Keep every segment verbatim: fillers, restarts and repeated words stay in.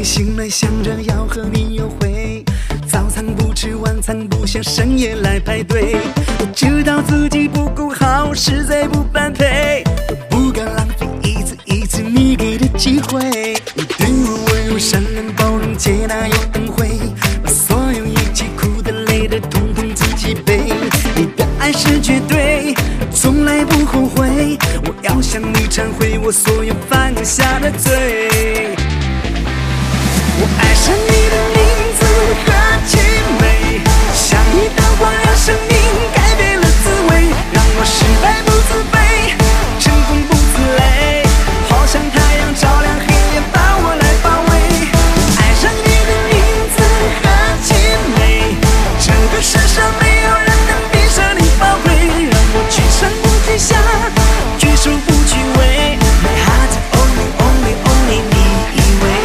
里醒来想着要和你约会，早餐不吃晚餐不想深夜来排队，我知道自己不够好实在不般配，不敢浪费一次一次你给的机会。你对我温柔善良包容接纳又恩惠，把所有一起哭的累的统统自己背，你的爱是绝对从来不后悔，我要向你忏悔我所有犯下的罪。我爱上你的名字和气味，像一道光让生命改变了滋味，让我失败不自卑，成功不自累，好像太阳照亮黑夜把我来包围。我爱上你的名字和气味，这个世上没有人能比上你宝贵，让我去上不去下，举手不去尾， My heart only only only 你以为。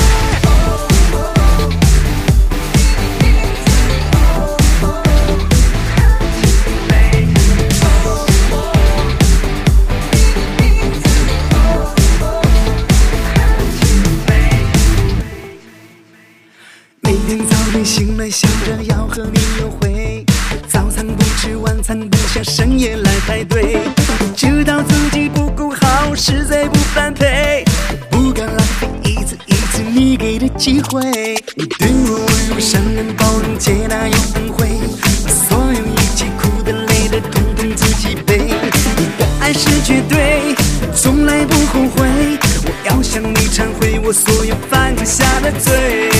每天早晨醒来想着要和你约会，早餐不吃晚餐不想深夜来排队，知道自己不够好实在不般配，不敢浪费一次一次你给的机会。你对我温柔善良包容接纳又恩惠，把所有一起哭的累的统统自己背，你的爱是绝对从来不后悔，我要向你忏悔我所有犯下的罪。